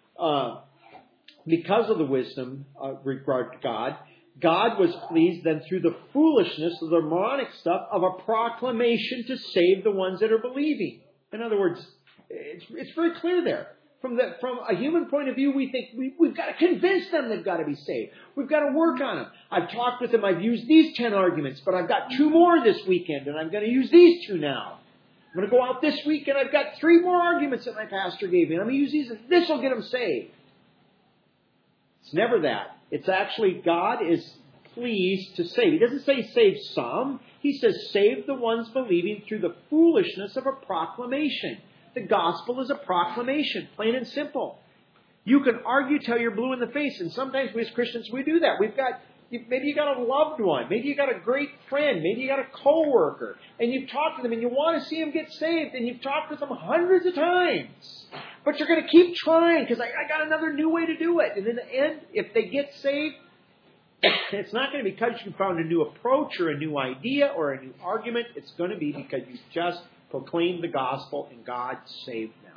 because of the wisdom regard to God, God was pleased then through the foolishness of the moronic stuff of a proclamation to save the ones that are believing. In other words, it's very clear there. From a human point of view, we think we've got to convince them they've got to be saved. We've got to work on them. I've talked with them. I've used these 10 arguments, but I've got 2 more this weekend, and I'm going to use these 2 now. I'm going to go out this week, and I've got 3 more arguments that my pastor gave me, and I'm going to use these, and this will get them saved. It's never that. It's actually God is pleased to save. He doesn't say save some. He says save the ones believing through the foolishness of a proclamation. The gospel is a proclamation, plain and simple. You can argue till you're blue in the face, and sometimes we as Christians, we do that. Maybe you got a loved one, maybe you got a great friend, maybe you got a coworker, and you've talked to them and you want to see them get saved, and you've talked with them hundreds of times. But you're going to keep trying because I got another new way to do it. And in the end, if they get saved, It's not going to be because you found a new approach or a new idea or a new argument. It's going to be because you just proclaimed the gospel and God saved them.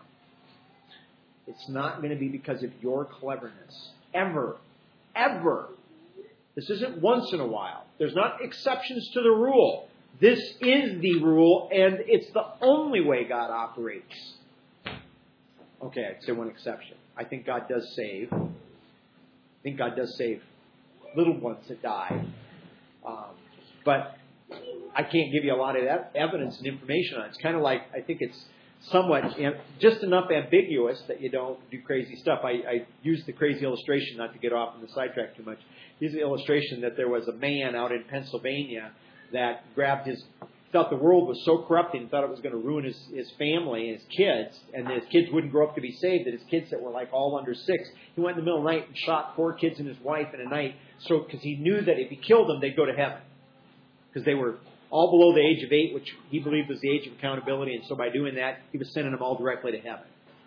It's not going to be because of your cleverness. Ever. Ever. This isn't once in a while. There's not exceptions to the rule. This is the rule, and it's the only way God operates. Okay, I'd say one exception. I think God does save. I think God does save little ones that die. But I can't give you a lot of evidence and information on it. It's kind of like, I think it's somewhat, just enough ambiguous that you don't do crazy stuff. I used the crazy illustration, not to get off on the sidetrack too much. Here's the illustration that there was a man out in Pennsylvania that thought the world was so corrupting, thought it was going to ruin his family and his kids, and his kids wouldn't grow up to be saved, that his kids that were like all under 6, he went in the middle of the night and shot 4 kids and his wife in a night, because he knew that if he killed them, they'd go to heaven. Because they were all below the age of 8, which he believed was the age of accountability, and so by doing that, he was sending them all directly to heaven.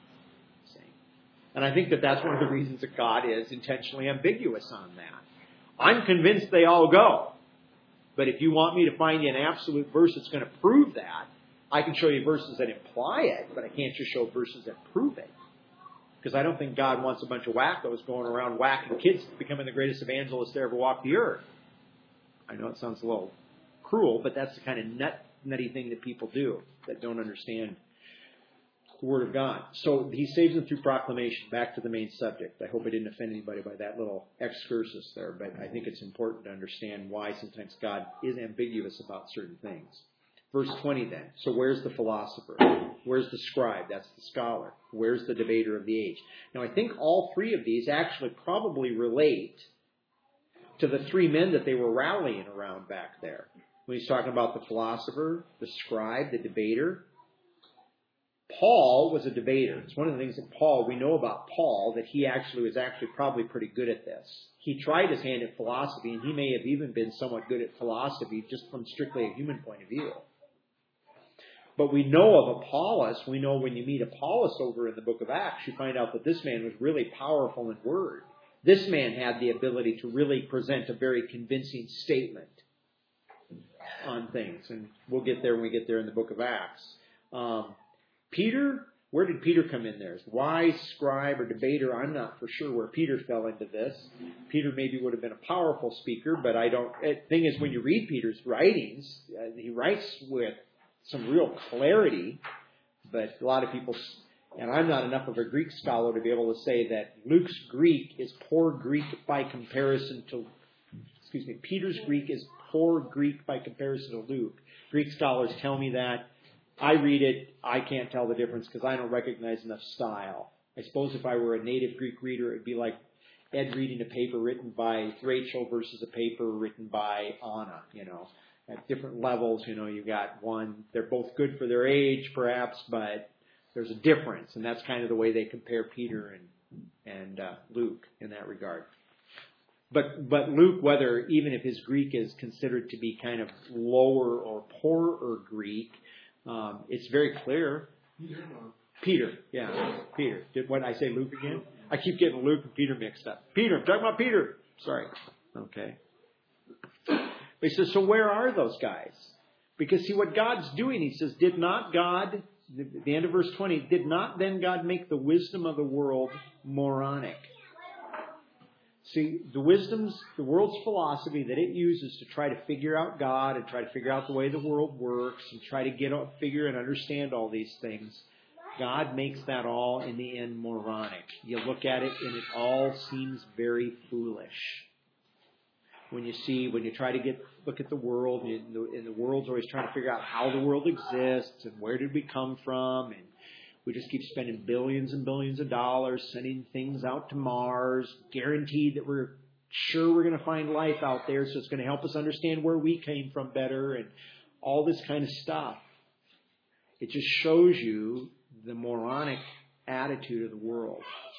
And I think that that's one of the reasons that God is intentionally ambiguous on that. I'm convinced they all go. But if you want me to find you an absolute verse that's going to prove that, I can show you verses that imply it, but I can't just show verses that prove it. Because I don't think God wants a bunch of wackos going around whacking kids becoming the greatest evangelists to ever walk the earth. I know it sounds a little cruel, but that's the kind of nutty thing that people do that don't understand the Word of God. So he saves them through proclamation. Back to the main subject. I hope I didn't offend anybody by that little excursus there, but I think it's important to understand why sometimes God is ambiguous about certain things. Verse 20 then. So where's the philosopher? Where's the scribe? That's the scholar. Where's the debater of the age? Now I think all three of these actually probably relate to the 3 men that they were rallying around back there. When he's talking about the philosopher, the scribe, the debater. Paul was a debater. It's one of the things that we know about Paul, that he was probably pretty good at this. He tried his hand at philosophy, and he may have even been somewhat good at philosophy just from strictly a human point of view. But we know of Apollos. We know when you meet Apollos over in the book of Acts, you find out that this man was really powerful in word. This man had the ability to really present a very convincing statement on things. And we'll get there when we get there in the book of Acts. Peter, where did Peter come in there? Wise scribe or debater, I'm not for sure where Peter fell into this. Peter maybe would have been a powerful speaker, but the thing is, when you read Peter's writings, he writes with some real clarity, but a lot of people, and I'm not enough of a Greek scholar to be able to say that Luke's Greek is poor Greek by comparison to, Peter's Greek is poor Greek by comparison to Luke. Greek scholars tell me that. I read it, I can't tell the difference because I don't recognize enough style. I suppose if I were a native Greek reader, it would be like Ed reading a paper written by Rachel versus a paper written by Anna, At different levels, you got one, they're both good for their age, perhaps, but there's a difference. And that's kind of the way they compare Peter and Luke in that regard. But Luke, even if his Greek is considered to be kind of lower or poorer Greek, it's very clear. Peter. Did what I say Luke again? I keep getting Luke and Peter mixed up. Peter, I'm talking about Peter. Sorry. Okay. But he says, so where are those guys? Because see what God's doing, he says, did not God, the end of verse 20, did not then God make the wisdom of the world moronic? See, the world's philosophy that it uses to try to figure out God and try to figure out the way the world works and try to figure and understand all these things, God makes that all in the end moronic. You look at it and it all seems very foolish. When you try to look at the world, and the world's always trying to figure out how the world exists and where did we come from, and we just keep spending billions and billions of dollars sending things out to Mars, guaranteed that we're sure we're going to find life out there, so it's going to help us understand where we came from better and all this kind of stuff. It just shows you the moronic attitude of the world.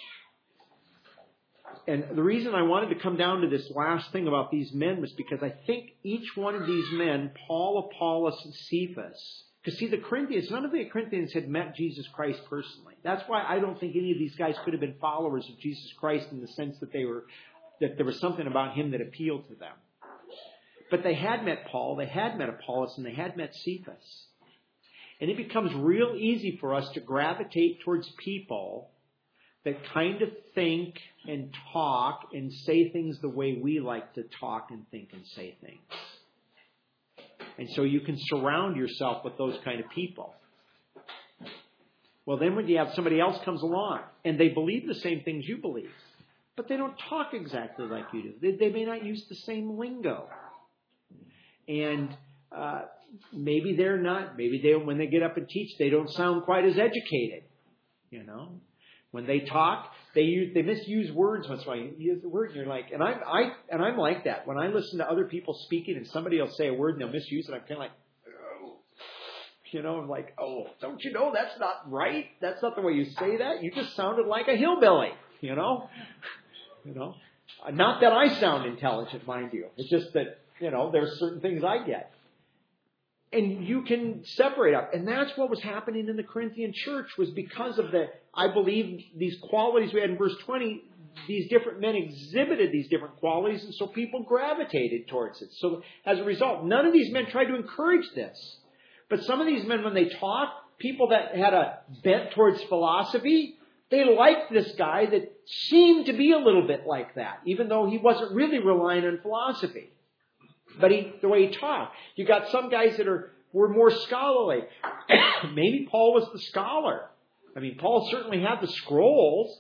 And the reason I wanted to come down to this last thing about these men was because I think each one of these men, Paul, Apollos, and Cephas, because see, the Corinthians, none of the Corinthians had met Jesus Christ personally. That's why I don't think any of these guys could have been followers of Jesus Christ in the sense that they were that there was something about him that appealed to them. But they had met Paul, they had met Apollos, and they had met Cephas. And it becomes real easy for us to gravitate towards people that kind of think and talk and say things the way we like to talk and think and say things. And so you can surround yourself with those kind of people. Well, then when you have somebody else comes along and they believe the same things you believe, but they don't talk exactly like you do. They may not use the same lingo. And maybe they're not. Maybe when they get up and teach, they don't sound quite as educated. You know, when they talk, they misuse words once in a while. You use the word, and you're like, and I'm like that. When I listen to other people speaking, and somebody will say a word and they'll misuse it, I'm kind of like, oh. You know, I'm like, oh, don't you know that's not right? That's not the way you say that. You just sounded like a hillbilly. You know, not that I sound intelligent, mind you. It's just that, you know, there's certain things I get. And you can separate up. And that's what was happening in the Corinthian church, was because of I believe, these qualities we had in verse 20, these different men exhibited these different qualities, and so people gravitated towards it. So as a result, none of these men tried to encourage this. But some of these men, when they talked, people that had a bent towards philosophy, they liked this guy that seemed to be a little bit like that, even though he wasn't really relying on philosophy. But the way he talked. You got some guys that were more scholarly. Maybe Paul was the scholar. I mean, Paul certainly had the scrolls.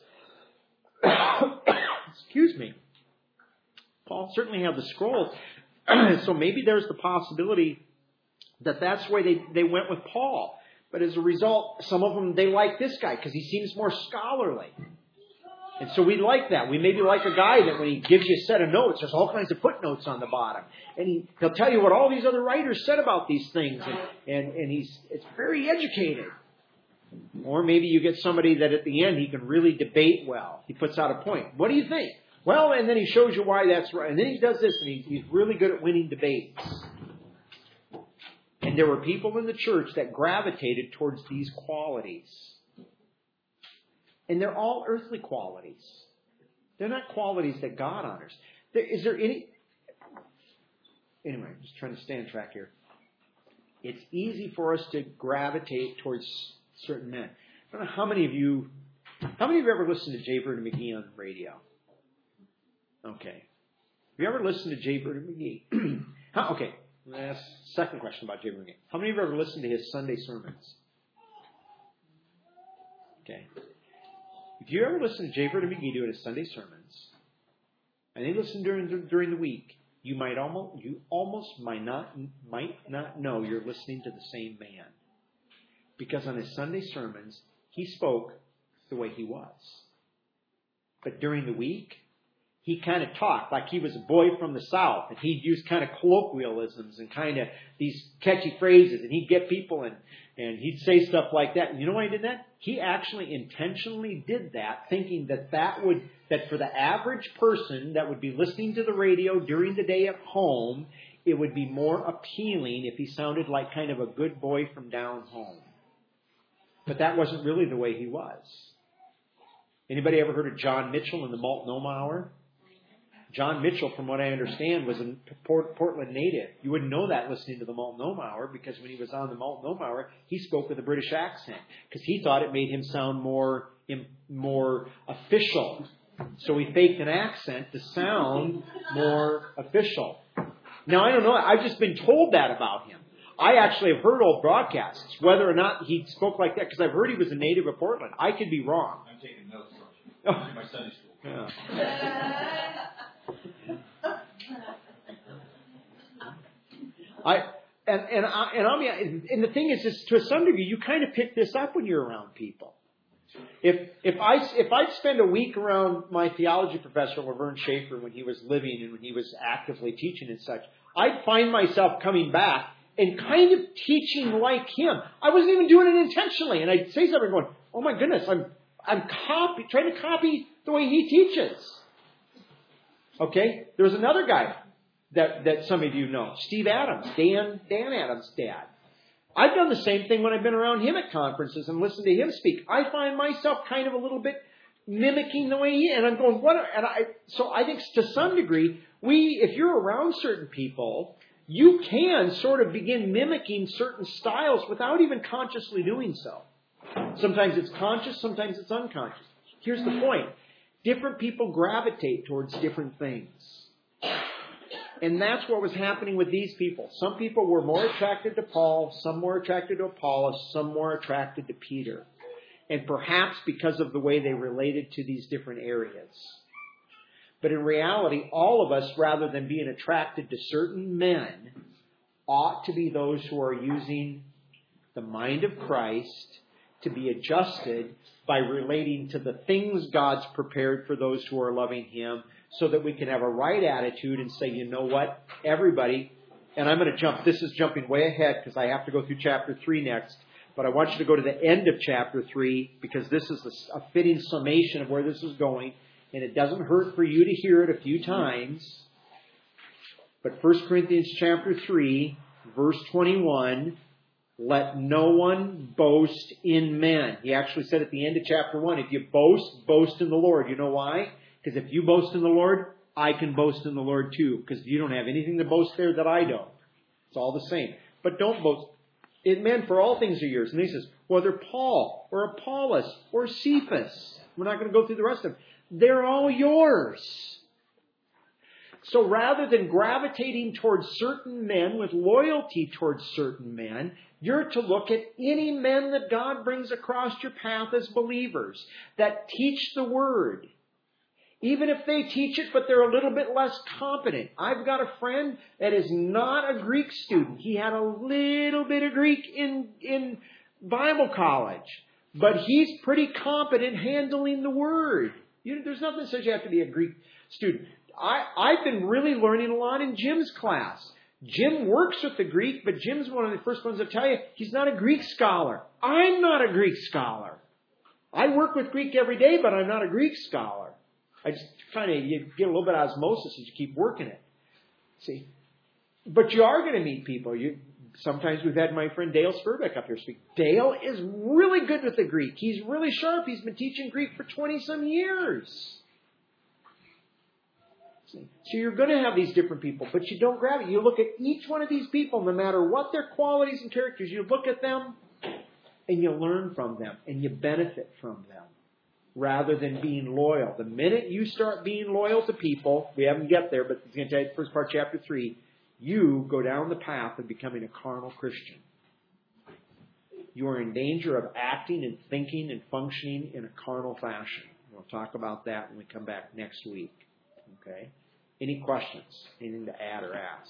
Excuse me. Paul certainly had the scrolls. So maybe there's the possibility that that's why they went with Paul. But as a result, some of them, they like this guy because he seems more scholarly. And so we like that. We maybe like a guy that when he gives you a set of notes, there's all kinds of footnotes on the bottom. And he'll tell you what all these other writers said about these things. And it's very educated. Or maybe you get somebody that at the end he can really debate well. He puts out a point. What do you think? Well, and then he shows you why that's right. And then he does this, and he's really good at winning debates. And there were people in the church that gravitated towards these qualities. And they're all earthly qualities. They're not qualities that God honors. Is there any... Anyway, I'm just trying to stay on track here. It's easy for us to gravitate towards certain men. I don't know how many of you ever listened to J. Vernon McGee on the radio? Okay. Have you ever listened to J. Vernon McGee? Okay. That's the second question about J. Vernon McGee. How many of you have ever listened to his Sunday sermons? Okay. If you ever listen to J. Vernon McGee do his Sunday sermons, and they listen during the week, you almost might not know you're listening to the same man. Because on his Sunday sermons, he spoke the way he was. But during the week, he kind of talked like he was a boy from the South. And he'd use kind of colloquialisms and kind of these catchy phrases. And he'd get people and he'd say stuff like that. And you know why he did that? He actually intentionally did that, thinking that for the average person that would be listening to the radio during the day at home, it would be more appealing if he sounded like kind of a good boy from down home. But that wasn't really the way he was. Anybody ever heard of John Mitchell in the Multnomah Hour? John Mitchell, from what I understand, was a Portland native. You wouldn't know that listening to the Multnomah Hour, because when he was on the Multnomah Hour, he spoke with a British accent because he thought it made him sound more official. So he faked an accent to sound more official. Now, I don't know. I've just been told that about him. I actually have heard old broadcasts, whether or not he spoke like that, because I've heard he was a native of Portland. I could be wrong. I'm taking notes from you. My Sunday school. Yeah. And the thing is, to some degree, you kind of pick this up when you're around people. If I'd spend a week around my theology professor, Laverne Schaefer, when he was living and when he was actively teaching and such, I'd find myself coming back and kind of teaching like him. I wasn't even doing it intentionally, and I'd say something going, "Oh my goodness, I'm trying to copy the way he teaches." Okay, there was another guy that some of you know, Steve Adams, Dan Adams' dad. I've done the same thing when I've been around him at conferences and listened to him speak. I find myself kind of a little bit mimicking the way he is. And I'm going, what? So I think to some degree, if you're around certain people, you can sort of begin mimicking certain styles without even consciously doing so. Sometimes it's conscious, sometimes it's unconscious. Here's the point. Different people gravitate towards different things. And that's what was happening with these people. Some people were more attracted to Paul, some more attracted to Apollos, some more attracted to Peter. And perhaps because of the way they related to these different areas. But in reality, all of us, rather than being attracted to certain men, ought to be those who are using the mind of Christ to be adjusted by relating to the things God's prepared for those who are loving Him, so that we can have a right attitude and say, you know what, everybody, and I'm going to jump, this is jumping way ahead because I have to go through chapter 3 next, but I want you to go to the end of chapter 3 because this is a fitting summation of where this is going, and it doesn't hurt for you to hear it a few times. But 1 Corinthians chapter 3, verse 21, let no one boast in men. He actually said at the end of chapter 1, if you boast, boast in the Lord. You know why? Because if you boast in the Lord, I can boast in the Lord too. Because you don't have anything to boast there that I don't. It's all the same. But don't boast. It meant for all things are yours. And he says, whether Paul or Apollos or Cephas, we're not going to go through the rest of them, they're all yours. So rather than gravitating towards certain men with loyalty towards certain men, you're to look at any men that God brings across your path as believers that teach the Word. Even if they teach it, but they're a little bit less competent. I've got a friend that is not a Greek student. He had a little bit of Greek in Bible college. But he's pretty competent handling the Word. There's nothing that says you have to be a Greek student. I've been really learning a lot in Jim's class. Jim works with the Greek, but Jim's one of the first ones to tell you he's not a Greek scholar. I'm not a Greek scholar. I work with Greek every day, but I'm not a Greek scholar. I just you get a little bit of osmosis as you keep working it. See? But you are going to meet people. Sometimes we've had my friend Dale Spurbeck up here speak. Dale is really good with the Greek. He's really sharp. He's been teaching Greek for 20-some years. See? So you're going to have these different people, but you don't grab it. You look at each one of these people, no matter what their qualities and characters, you look at them and you learn from them and you benefit from them. Rather than being loyal. The minute you start being loyal to people, we haven't get there, but it's going to tell you the first part of chapter 3, you go down the path of becoming a carnal Christian. You are in danger of acting and thinking and functioning in a carnal fashion. We'll talk about that when we come back next week. Okay? Any questions? Anything to add or ask?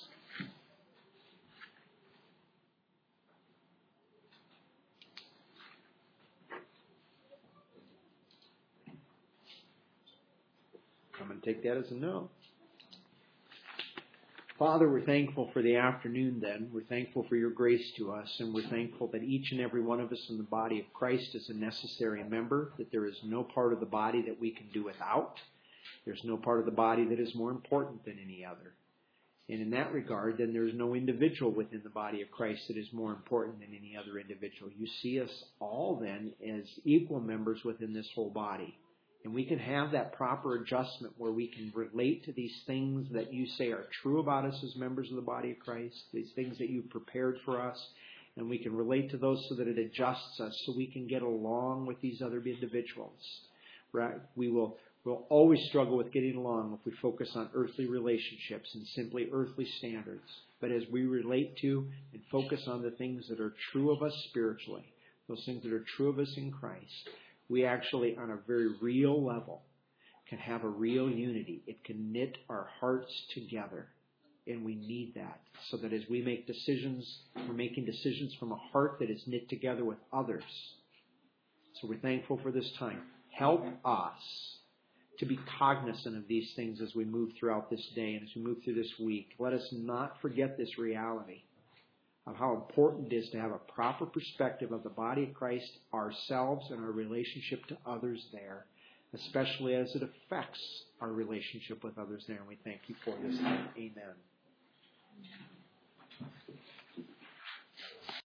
I'm going to take that as a no. Father, we're thankful for the afternoon then. We're thankful for your grace to us, and we're thankful that each and every one of us in the body of Christ is a necessary member, that there is no part of the body that we can do without. There's no part of the body that is more important than any other. And in that regard, then there's no individual within the body of Christ that is more important than any other individual. You see us all then as equal members within this whole body. And we can have that proper adjustment where we can relate to these things that you say are true about us as members of the body of Christ, these things that you've prepared for us, and we can relate to those so that it adjusts us so we can get along with these other individuals. Right? We'll always struggle with getting along if we focus on earthly relationships and simply earthly standards. But as we relate to and focus on the things that are true of us spiritually, those things that are true of us in Christ, we actually, on a very real level, can have a real unity. It can knit our hearts together. And we need that so that as we make decisions, we're making decisions from a heart that is knit together with others. So we're thankful for this time. Help us to be cognizant of these things as we move throughout this day and as we move through this week. Let us not forget this reality of how important it is to have a proper perspective of the body of Christ, ourselves, and our relationship to others there, especially as it affects our relationship with others there. And we thank you for this. Amen.